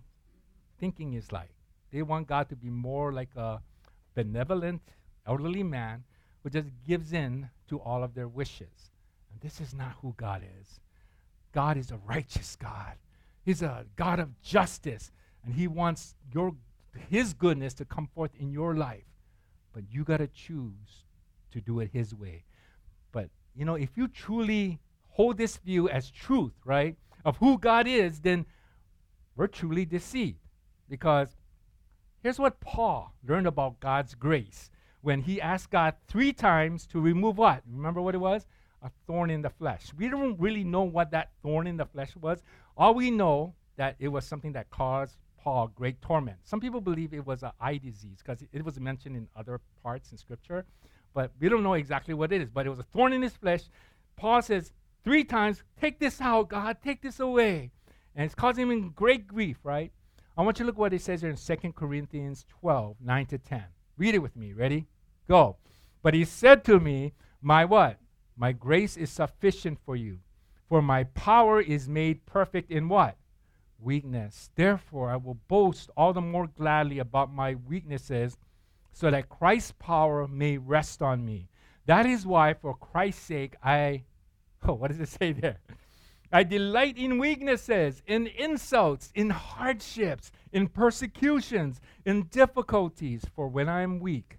thinking is like. They want God to be more like a benevolent elderly man who just gives in to all of their wishes. And this is not who God is. God is a righteous God. He's a God of justice, and he wants his goodness to come forth in your life. But you got to choose to do it his way. But, if you truly hold this view as truth, right, of who God is, then we're truly deceived. Because here's what Paul learned about God's grace when he asked God 3 times to remove what? Remember what it was? A thorn in the flesh. We don't really know what that thorn in the flesh was. All we know that it was something that caused Paul great torment. Some people believe it was an eye disease because it was mentioned in other parts in Scripture, but we don't know exactly what it is. But it was a thorn in his flesh. Paul says 3 times, take this out, God, take this away. And it's causing him great grief, right? I want you to look what it says here in 2 Corinthians 12, 9-10. Read it with me. Ready? Go. But he said to me, my what? My grace is sufficient for you, for my power is made perfect in what? Weakness. Therefore, I will boast all the more gladly about my weaknesses, so that Christ's power may rest on me. That is why, for Christ's sake, what does it say there? I delight in weaknesses, in insults, in hardships, in persecutions, in difficulties. For when I am weak,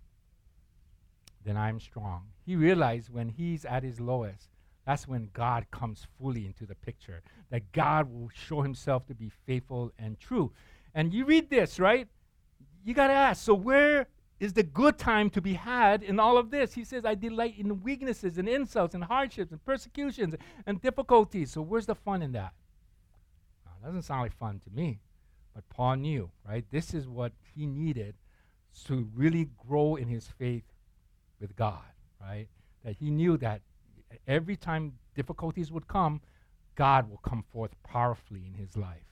then I am strong. He realized when he's at his lowest, that's when God comes fully into the picture, that God will show himself to be faithful and true. And you read this, right? You got to ask, so where is the good time to be had in all of this? He says, I delight in weaknesses and insults and hardships and persecutions and difficulties. So where's the fun in that? It doesn't sound like fun to me. But Paul knew, right? This is what he needed to really grow in his faith with God, right? That he knew that every time difficulties would come, God will come forth powerfully in his life.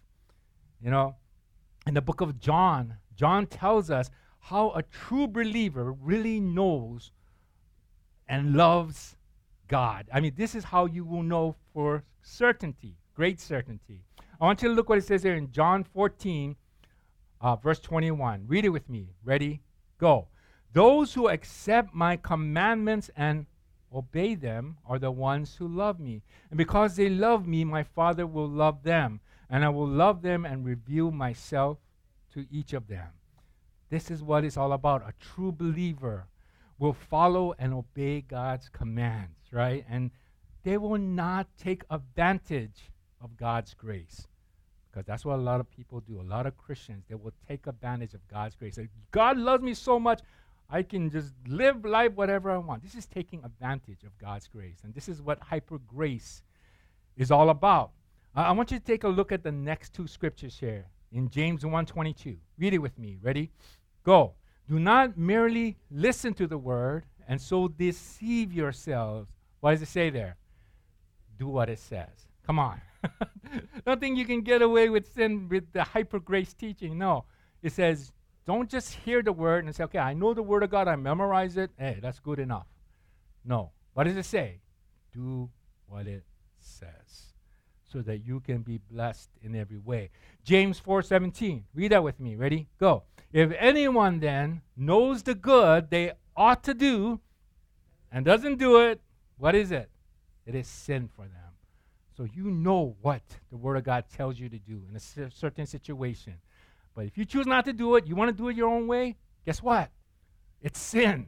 In the book of John, John tells us how a true believer really knows and loves God. I mean, this is how you will know for certainty, great certainty. I want you to look what it says here in John 14, verse 21. Read it with me. Ready? Go. Those who accept my commandments and obey them are the ones who love me. And because they love me, my Father will love them. And I will love them and reveal myself to each of them. This is what it's all about. A true believer will follow and obey God's commands, right? And they will not take advantage of God's grace. Because that's what a lot of people do. A lot of Christians, they will take advantage of God's grace. Like, God loves me so much, I can just live life whatever I want. This is taking advantage of God's grace. And this is what hyper grace is all about. I want you to take a look at the next 2 scriptures here in James 1:22. Read it with me. Ready? Go. Do not merely listen to the word and so deceive yourselves. What does it say there? Do what it says. Come on. Don't think you can get away with sin with the hyper grace teaching. No. It says, don't just hear the word and say, okay, I know the word of God, I memorize it. Hey, that's good enough. No. What does it say? Do what it says, so that you can be blessed in every way. James 4:17. Read that with me. Ready? Go. If anyone then knows the good they ought to do and doesn't do it, what is it? It is sin for them. So you know what the Word of God tells you to do in a certain situation. But if you choose not to do it, you want to do it your own way, guess what? It's sin.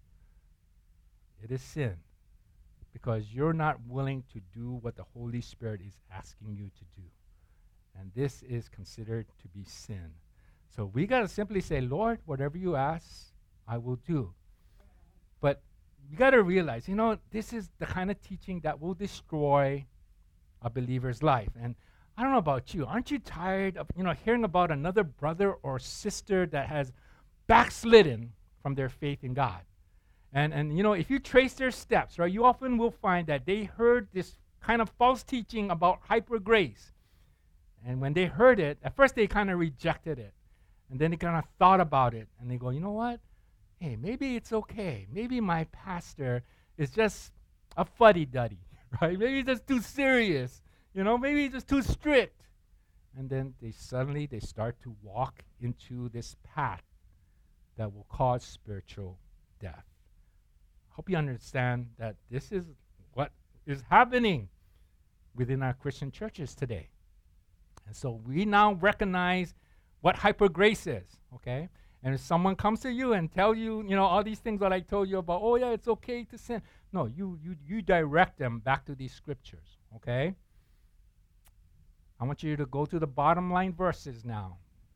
It is sin. Because you're not willing to do what the Holy Spirit is asking you to do. And this is considered to be sin. So we got to simply say, Lord, whatever you ask, I will do. But you got to realize, this is the kind of teaching that will destroy a believer's life. And I don't know about you. Aren't you tired of, hearing about another brother or sister that has backslidden from their faith in God? And if you trace their steps, right, you often will find that they heard this kind of false teaching about hyper grace. And when they heard it, at first they kind of rejected it. And then they kind of thought about it. And they go, you know what? Hey, maybe it's okay. Maybe my pastor is just a fuddy-duddy, right? Maybe he's just too serious. Maybe he's just too strict. And then they start to walk into this path that will cause spiritual death. help you understand that this is what is happening within our Christian churches today. And so we now recognize what hyper grace is, okay? And if someone comes to you and tell you, all these things that I told you about, oh yeah, it's okay to sin. No, you direct them back to these scriptures, okay? I want you to go to the bottom line verses now.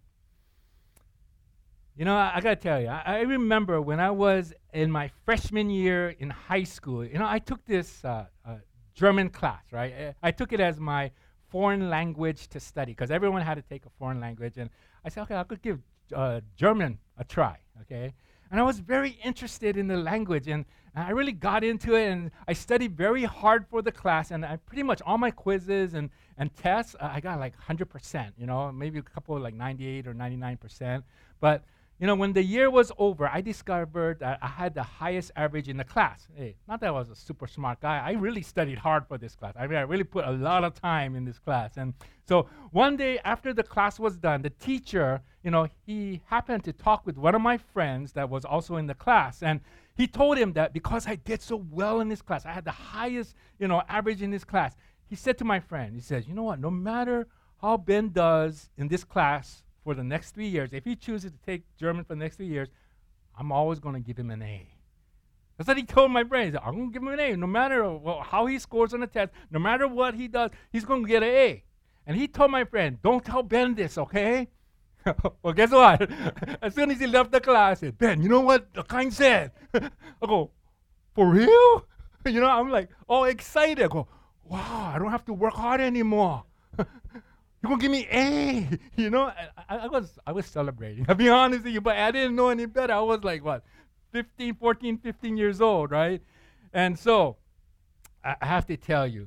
I got to tell you, I remember when I was in my freshman year in high school, I took this German class, right? I took it as my foreign language to study because everyone had to take a foreign language. And I said, okay, I could give German a try, okay? And I was very interested in the language, and I really got into it, and I studied very hard for the class, and I pretty much all my quizzes and tests, I got like 100%, maybe a couple like 98 or 99%. But when the year was over, I discovered that I had the highest average in the class. Hey, not that I was a super smart guy. I really studied hard for this class. I really put a lot of time in this class. And so one day after the class was done, the teacher, he happened to talk with one of my friends that was also in the class. And he told him that because I did so well in this class, I had the highest, average in this class. He said to my friend, he says, you know what, no matter how Ben does in this class for the next 3 years, if he chooses to take German for the next 3 years, I'm always going to give him an A. That's what he told my friend. He said, I'm going to give him an A. No matter how he scores on the test, no matter what he does, he's going to get an A. And he told my friend, don't tell Ben this, okay? Well, guess what? As soon as he left the class, I said, Ben, you know what the kind said? I go, for real? I'm like all excited. I go, wow, I don't have to work hard anymore. You're going to give me A, I was celebrating. I'll be honest with you, but I didn't know any better. I was like, 14, 15 years old, right? And so I have to tell you,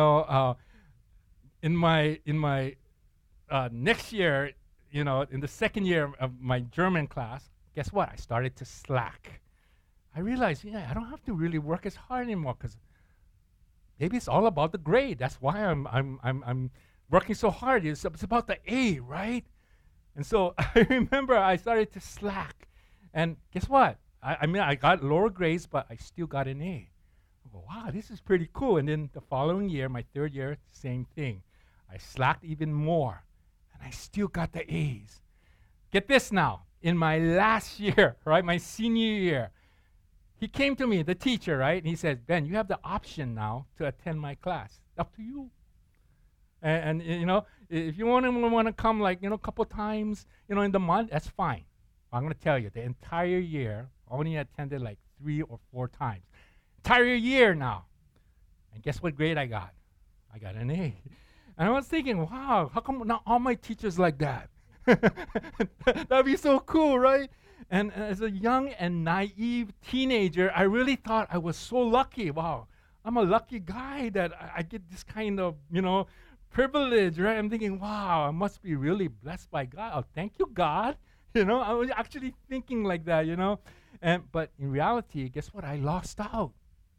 in my next year, in the second year of my German class, guess what? I started to slack. I realized, I don't have to really work as hard anymore because maybe it's all about the grade. That's why I'm working so hard. It's about the A, right? And so I remember I started to slack. And guess what? I got lower grades, but I still got an A. I go, wow, this is pretty cool. And then the following year, my third year, same thing. I slacked even more, and I still got the A's. Get this now. In my last year, right, my senior year, he came to me, the teacher, right? And he said, Ben, you have the option now to attend my class. Up to you. And if you want to come a couple times, in the month, that's fine. I'm going to tell you, the entire year, I only attended like 3 or 4 times. Entire year now. And guess what grade I got? I got an A. And I was thinking, wow, how come not all my teachers like that? That'd be so cool, right? And as a young and naive teenager, I really thought I was so lucky. Wow, I'm a lucky guy that I get this kind of, privilege, right? I'm thinking, wow, I must be really blessed by God. Oh, thank you, God. I was actually thinking like that, But in reality, guess what? I lost out,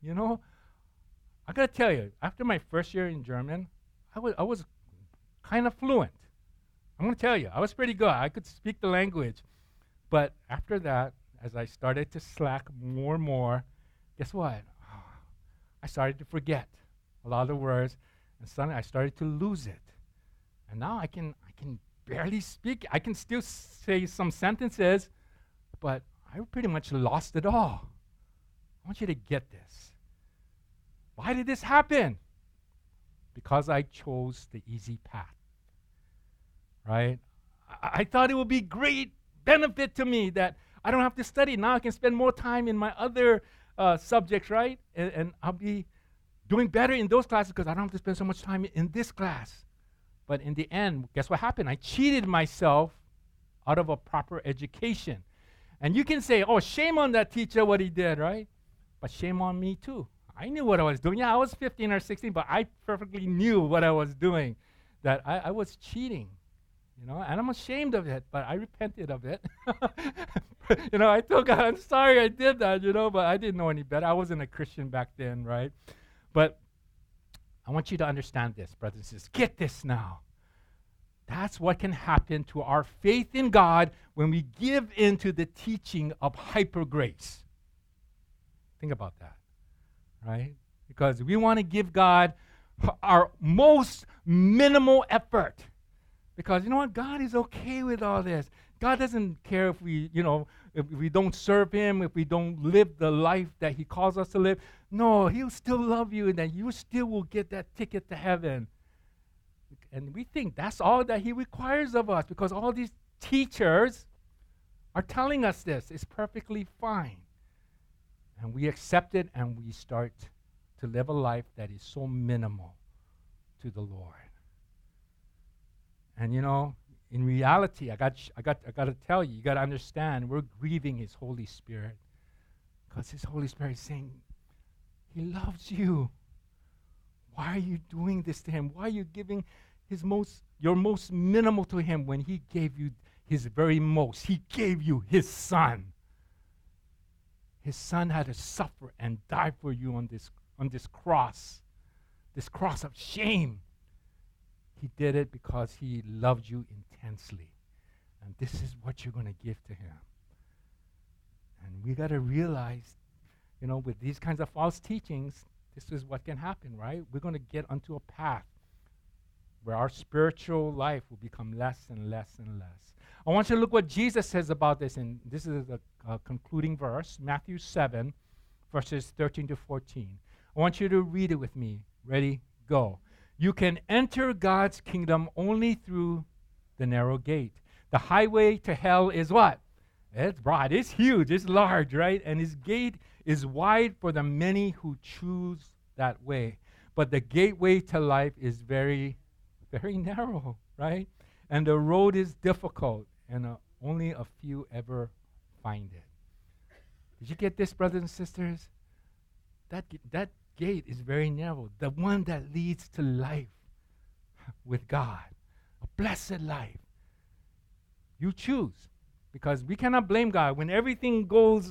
I got to tell you, after my first year in German, I was kind of fluent. I'm going to tell you, I was pretty good. I could speak the language. But after that, as I started to slack more and more, guess what? I started to forget a lot of the words, and suddenly I started to lose it. And now I can barely speak. I can still say some sentences, but I pretty much lost it all. I want you to get this. Why did this happen? Because I chose the easy path, right? I thought it would be great benefit to me that I don't have to study. Now I can spend more time in my other subjects, right? And I'll be doing better in those classes because I don't have to spend so much time in this class. But in the end, guess what happened? I cheated myself out of a proper education. And you can say, oh, shame on that teacher, what he did, right? But shame on me too. I knew what I was doing. Yeah, I was 15 or 16, but I perfectly knew what I was doing, that I was cheating, and I'm ashamed of it, but I repented of it. I told God, I'm sorry I did that, but I didn't know any better. I wasn't a Christian back then, right? But I want you to understand this, brothers and sisters. Get this now. That's what can happen to our faith in God when we give into the teaching of hyper grace. Think about that, right? Because we want to give God our most minimal effort. Because you know what? God is okay with all this. God doesn't care if we, if we don't serve him, if we don't live the life that he calls us to live. No, he'll still love you, and that you still will get that ticket to heaven. And we think that's all that he requires of us, because all these teachers are telling us this. It's perfectly fine. And we accept it, and we start to live a life that is so minimal to the Lord. And in reality, I got to tell you, you got to understand, we're grieving his Holy Spirit, because his Holy Spirit is saying, he loves you. Why are you doing this to him? Why are you giving your most minimal to him when he gave you his very most? He gave you his son. His son had to suffer and die for you on this cross of shame. He did it because he loved you intensely. And this is what you're going to give to him. And we got to realize, with these kinds of false teachings, this is what can happen, right? We're going to get onto a path where our spiritual life will become less and less and less. I want you to look what Jesus says about this, and this is a concluding verse, Matthew 7, verses 13 to 14. I want you to read it with me. Ready? Go. You can enter God's kingdom only through the narrow gate. The highway to hell is what? It's broad, it's huge, it's large, right? And his gate is wide for the many who choose that way. But the gateway to life is very, very narrow, right? And the road is difficult, and only a few ever find it. Did you get this, brothers and sisters? That gate is very narrow, the one that leads to life with God, a blessed life. You choose, because we cannot blame God when everything goes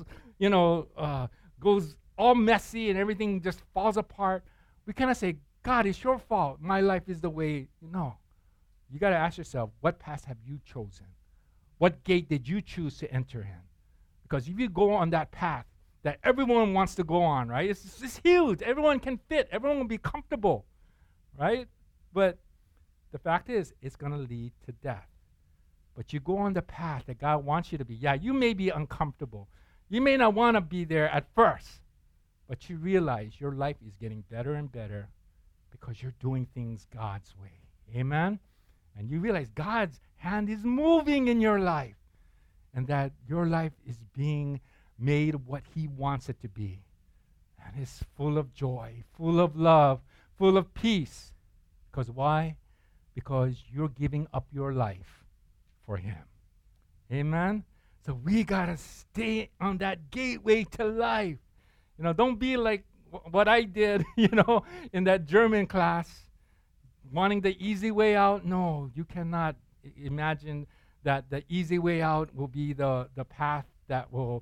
all messy and everything just falls apart. We cannot say, God, it's your fault. My life is the way. No. You got to ask yourself, what path have you chosen? What gate did you choose to enter in? Because if you go on that path that everyone wants to go on, right? It's huge. Everyone can fit. Everyone will be comfortable, right? But the fact is, it's going to lead to death. But you go on the path that God wants you to be. Yeah, you may be uncomfortable. You may not want to be there at first, but you realize your life is getting better and better because you're doing things God's way. Amen? And you realize God's hand is moving in your life, and that your life is being made what he wants it to be. And it's full of joy, full of love, full of peace. Because why? Because you're giving up your life for him. Amen? So we got to stay on that gateway to life. Don't be like what I did, in that German class, wanting the easy way out. No, you cannot imagine that the easy way out will be the path that will,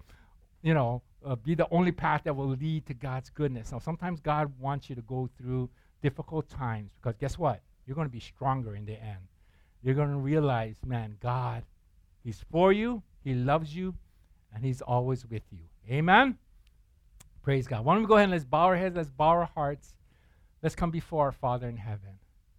be the only path that will lead to God's goodness. Now, sometimes God wants you to go through difficult times, because guess what? You're going to be stronger in the end. You're going to realize, man, God, he's for you, he loves you, and he's always with you. Amen? Praise God. Why don't we go ahead and let's bow our heads, let's bow our hearts. Let's come before our Father in heaven.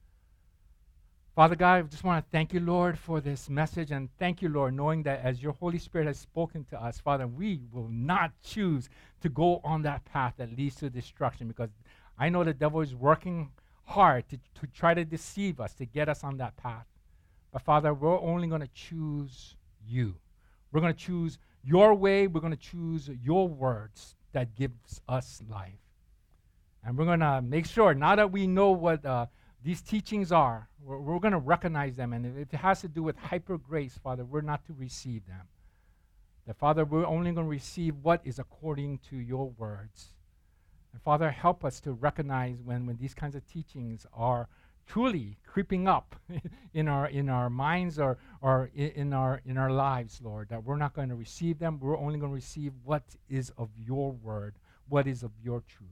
Father God, I just want to thank you, Lord, for this message, and thank you, Lord, knowing that as your Holy Spirit has spoken to us, Father, we will not choose to go on that path that leads to destruction, because I know the devil is working hard to try to deceive us, to get us on that path. But Father, we're only going to choose you. We're going to choose your way. We're going to choose your words that gives us life. And we're going to make sure, now that we know what these teachings are, we're going to recognize them. And if it has to do with hyper grace, Father, we're not to receive them. That, Father, we're only going to receive what is according to your words. And Father, help us to recognize when these kinds of teachings are truly creeping up in our minds or in our lives, Lord, that we're not going to receive them. We're only going to receive what is of your word, what is of your truth.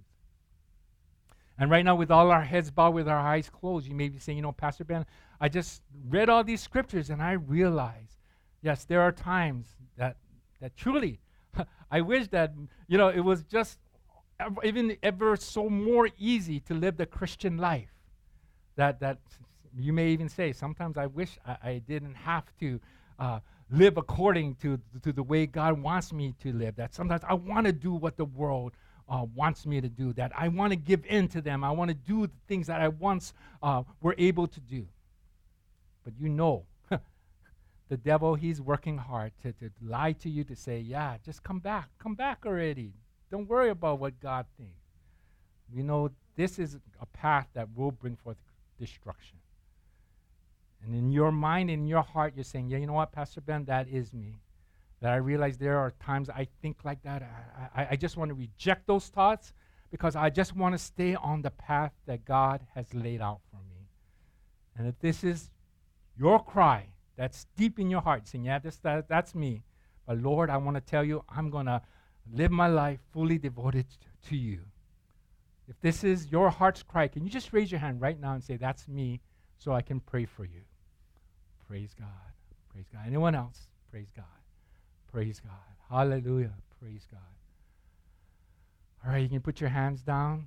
And right now, with all our heads bowed, with our eyes closed, you may be saying, Pastor Ben, I just read all these scriptures and I realize, yes, there are times that truly, I wish that, it was just even ever so more easy to live the Christian life. That you may even say, sometimes I wish I didn't have to live according to the way God wants me to live. That sometimes I want to do what the world wants me to do. That I want to give in to them. I want to do the things that I once were able to do. But you know, the devil, he's working hard to lie to you, to say, yeah, just come back already. Don't worry about what God thinks. We know this is a path that will bring forth destruction. And in your mind, in your heart, you're saying, yeah, you know what, Pastor Ben, that is me. That I realize there are times I think like that. I just want to reject those thoughts because I just want to stay on the path that God has laid out for me. And if this is your cry, that's deep in your heart, saying, yeah, that's me. But Lord, I want to tell you, I'm going to live my life fully devoted to you. If this is your heart's cry, can you just raise your hand right now and say, that's me, so I can pray for you. Praise God. Praise God. Anyone else? Praise God. Praise God. Hallelujah. Praise God. All right, you can put your hands down.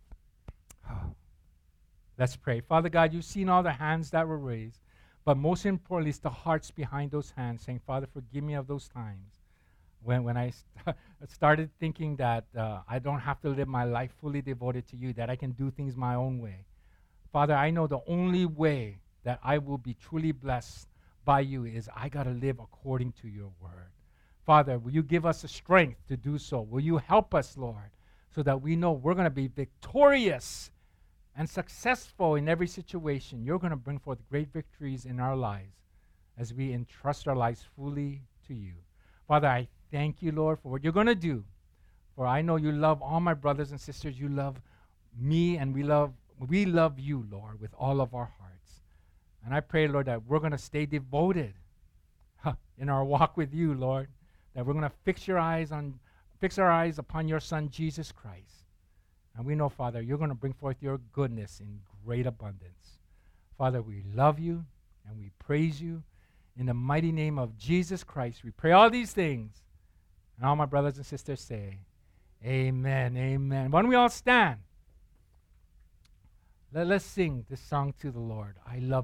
Let's pray. Father God, you've seen all the hands that were raised. But most importantly, it's the hearts behind those hands saying, Father, forgive me of those times when I started thinking that I don't have to live my life fully devoted to you, that I can do things my own way. Father, I know the only way that I will be truly blessed by you is I got to live according to your word. Father, will you give us the strength to do so? Will you help us, Lord, so that we know we're going to be victorious and successful in every situation. You're going to bring forth great victories in our lives as we entrust our lives fully to you. Father, I thank you, Lord, for what you're going to do. For I know you love all my brothers and sisters. You love me, and we love you, Lord, with all of our hearts. And I pray, Lord, that we're going to stay devoted in our walk with you, Lord, that we're going to fix our eyes upon your Son, Jesus Christ. And we know, Father, you're going to bring forth your goodness in great abundance. Father, we love you and we praise you. In the mighty name of Jesus Christ, we pray all these things. And all my brothers and sisters say, amen, amen. Why don't we all stand? Let's sing this song to the Lord. I love